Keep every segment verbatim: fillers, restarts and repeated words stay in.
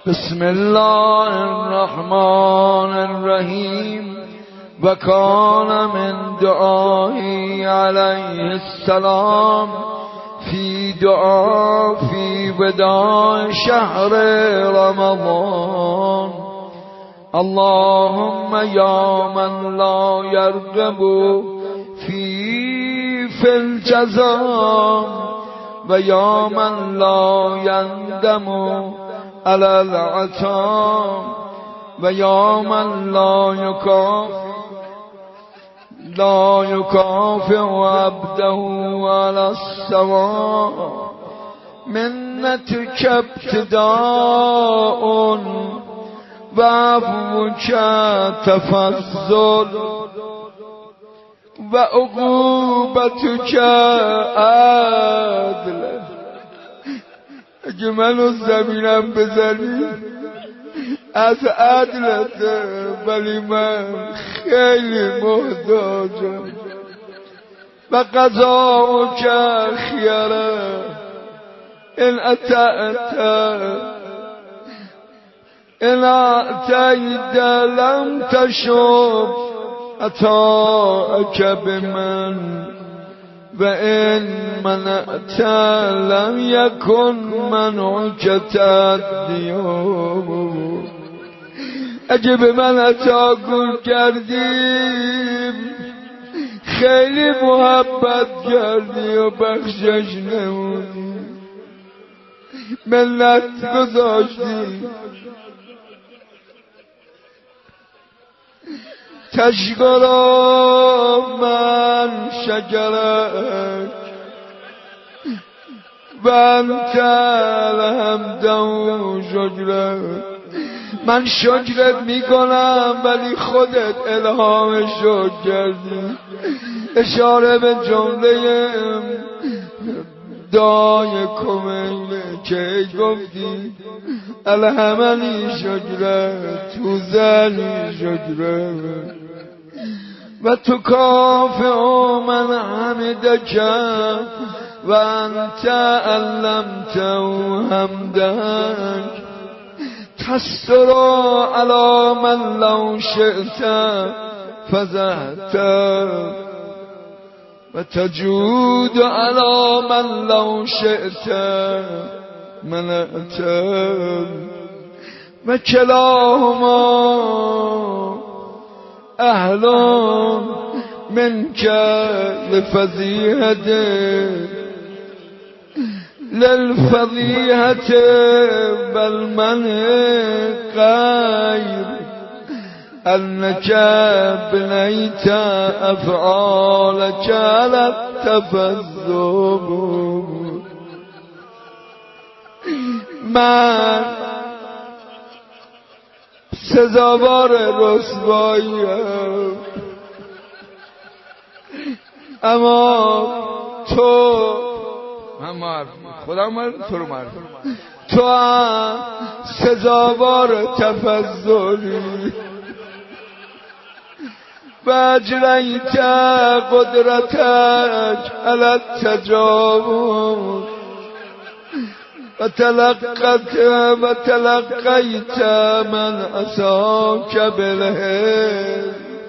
بسم الله الرحمن الرحیم و کان من دعایی علیه السلام فی دعا فی وداع شهر رمضان اللهم یا من لا یرغب فی فی الجزا و یا من لا یندم علی العطا و یا من لا یکافئ لا یکافئ عبده علی السوا منتک ابتداء و عفوک تفضل و عقوبتک عدل. اگه منو زمینم بزنی از عدلته، ولی من خیلی محتاجم. و قضاؤک خیره ان اطعت ان اعطیت لم تشب عطاءک بمن و این منعت لم یکن منعک تدیوم. اگه به من عطا گل کردیم خیلی محبت کردی و بخشش نمودی، منت گذاشتی. تشکر من شکرک و انت الحمد و شکرک. من شکرت میکنم ولی خودت الهام شکر کردی. اشاره به جمله دعای کمیله که گفتی الحمنی شکرت تو زنی شکرت و تو کافئ من حمدک و انت علمت حمدک تستر علی من لو شئت فزهت و تجود علی من لو شئت منعت و کلاهما اهل منک لفضیحت للفضیحت بل من غیر انک بنیت افعالک علی التفضل. من سزاوار رسواییم، اما تو من معرف خودم معرف تو رو معرف تو هم سزاوار تفضلی و اجریت قدرتک علی التجاوز و تلقت و تلقیت من عصاک بالحلم.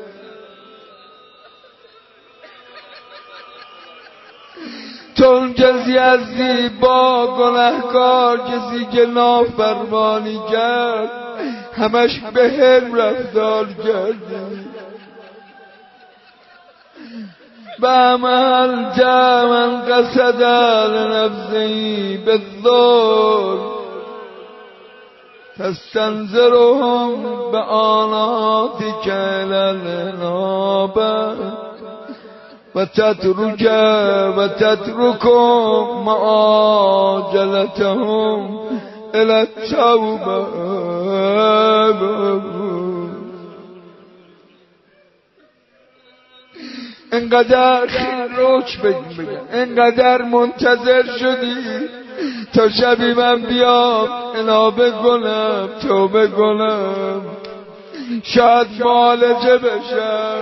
تو اون کسی هستی با گناهکار، کسی که نافرمانی کرد همش به حلم رفتار کردی. و عملت من قصد لنفسه بالظلم تستنظرهم بآناتک الی الانابه و تترک و تترکم معاجلتهم الی التوبه. انقدر خیلی روچ بگم انقدر منتظر شدی تا شبی من بیام انابه کنم توبه کنم شاید معالجه بشم.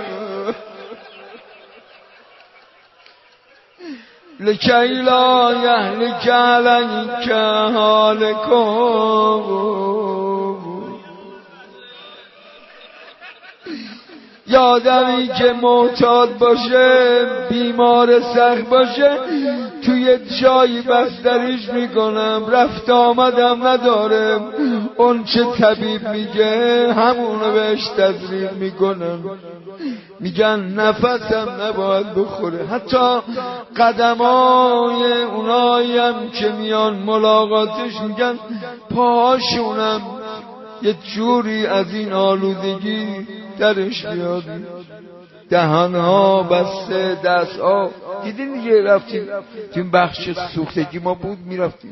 لکی لا یهلک علیک حالکم یادمی که معتاد باشه، بیمار سخت باشه، توی جایی بستریش میکنم، رفت آمدم نداره، اون چه طبیب میگه همونو بهش تدریب میکنم. میگن نفسم نباید بخوره. حتی قدمای اونایی هم که میان ملاقاتش میگن پاهاشونم یه جوری از این آلودگی درش میاد، دهانها بسته، دستها. دیدین دیگه رفتیم تو این بخش سوختگی ما بود میرفتیم.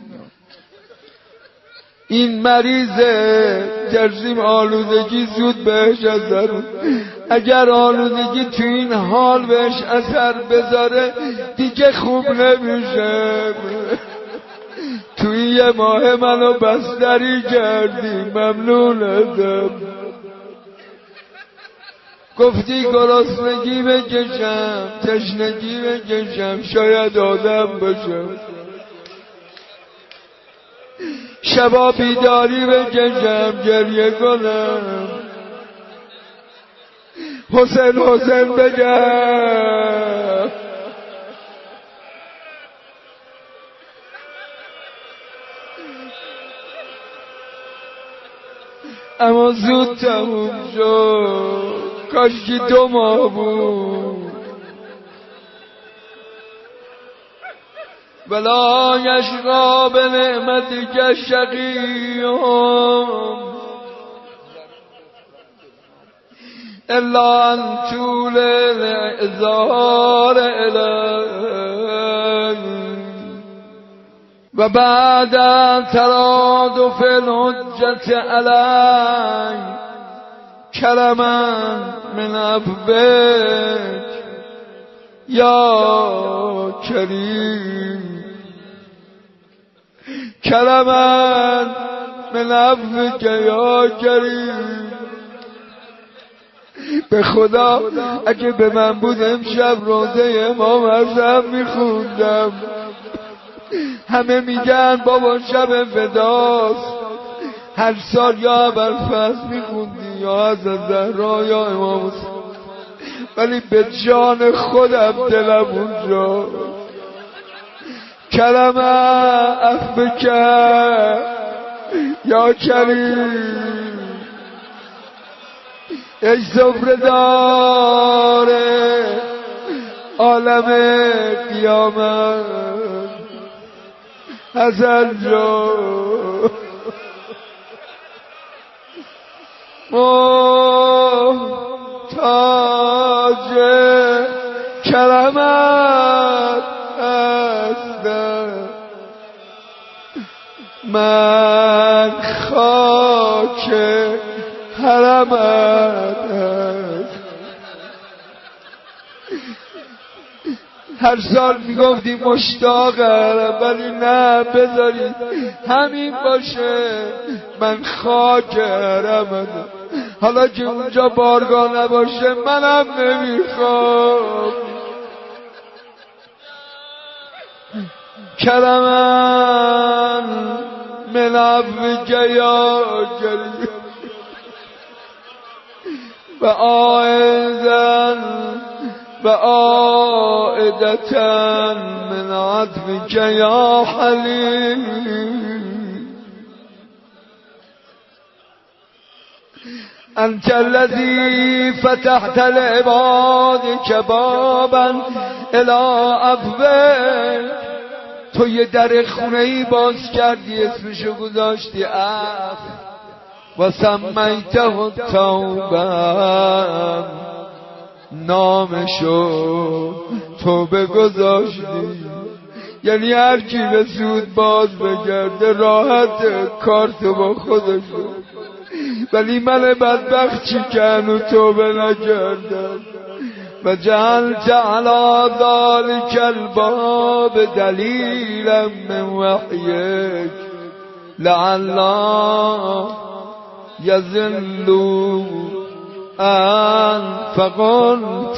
این مریض ترسیم آلودگی زود بهش اثر، اگر آلودگی تو این حال بهش اثر بذاره دیگه خوب نمیشه. توی یه ماه منو بستری کردی، ممنونتم. گفتی گرسنگی بکشم، تشنگی بکشم، شاید آدم باشم. شبا بیداری بکشم، گریه کنم، حسین حسین بگم. اما زود تموم شد، کاشکی دو ماه بود. ولا یشقا به نعمتک شقیم الا ان طول الاعذار الی و بعد ترادف الحجت علی کرما من عفوک یا کریم، کرما من عفوک یا کریم. به خدا اگه به من بود امشب روزه امام اعظم میخوندم. همه میگن بابا شب وداست، هر سال یا ابوالفضل میخوندی یا از زهرا یا امام حسین، ولی به جان خودم دلم اونجا. کلمه عفوک یا کریم، ای سفره‌دار عالم قیامت، حسن جان محتاج کرمت هستم، من خاک حرمت هستم. هر سال میگفتی مشتاقم، ولی نه، بذارید همین باشه، من خاک حرمتم. حالا که اونجا بارگاه نباشه منم نمیخوام. کرمن من عفوک یا کریم و آئذن و آئدتن من عطفک یا حلیم. انت الذی فتحت لعبادک بابا الی عفوک، تو یه در خونه‌ای باز کردی، اسمشو گذاشتی عفو، و سمیته توبه، نامشو توبه گذاشتی. یعنی هر کی به سود باز بگرده راحت کارتو با خودشو، ولی من بدبخت چی کنو توبه نکردم. و جعلت علی ذلک الباب دلیلا من وحیک لعل یذلوا ان فقلت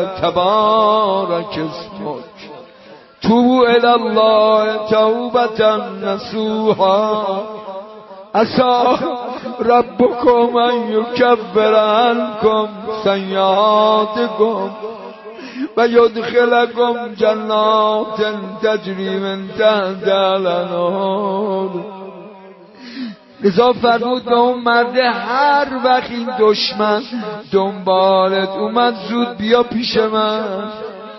تبارک اسمک توبوا الی الله توبة نصوحا عسى ربكم ان يكفر عنكم سیئاتکم و یدخلکم جنات تجری من تحتها الانهار. لذا فرمود به اون مرده هر وقت این دشمن دنبالت اومد زود بیا پیش من.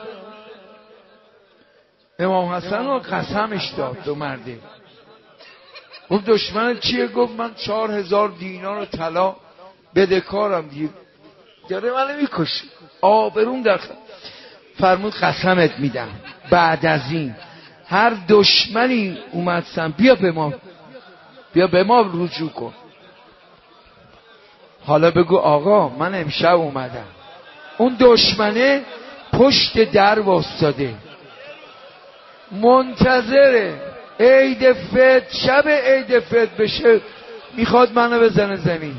امام حسن رو قسمش داد دو مرده. اون دشمن چیه؟ گفت من چهار هزار دینار طلا بدهکارم دیگه، داره منو میکشه، آبرون در. فرمود قسمت میدم بعد از این هر دشمنی اومد سم بیا به ما، بیا به ما رجوع کن. حالا بگو آقا من امشب اومدم، اون دشمنه پشت در واسطاده منتظره عید فطر، شب عید فطر بشه میخواد منو بزنه زمین.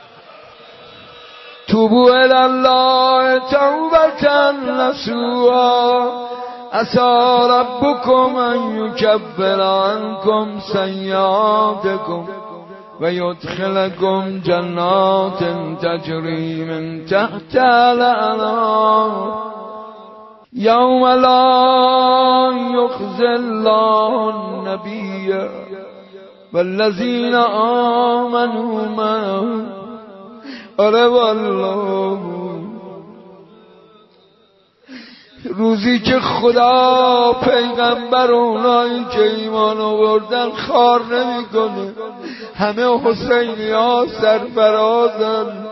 توبوا الی الله توبة نصوحا عسى ربكم ان یکفر عنکم سیئاتکم و یدخلکم جنات تجری من تحتها الانهار یوم لا یخزی الله النبی والذین آمنوا معه. آره والله روزی که خدا پیغمبر اونایی که ایمان آوردن خار نمی کنه، همه حسینی ها سرفرازن.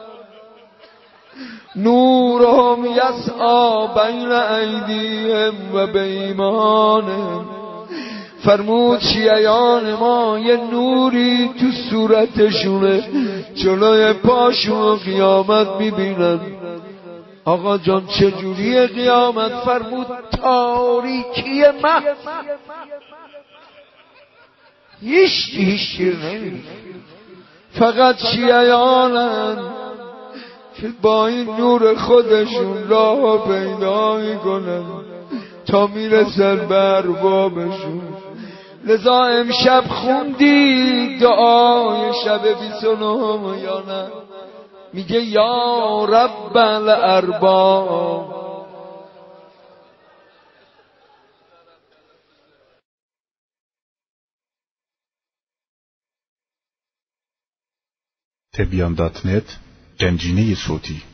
نورهم یسعی بین ایدیهم و بایمانهم. فرمود شیعیان ما یه نوری تو صورتشونه، جلوی پاشون قیامت میبینن. آقا جان چجوری قیامت؟ فرمود تاریکی محض، هیچ هیچ چیز نمیبینن، فقط شیعیانن که با این نور خودشون راه پیدا میکنن تا میرسن به اربابشون. لذا امشب خوندی دعای شب بیست و نه یا نه؟ میگه یا رب الارباب. تبیان دات نت گنجینه صوتی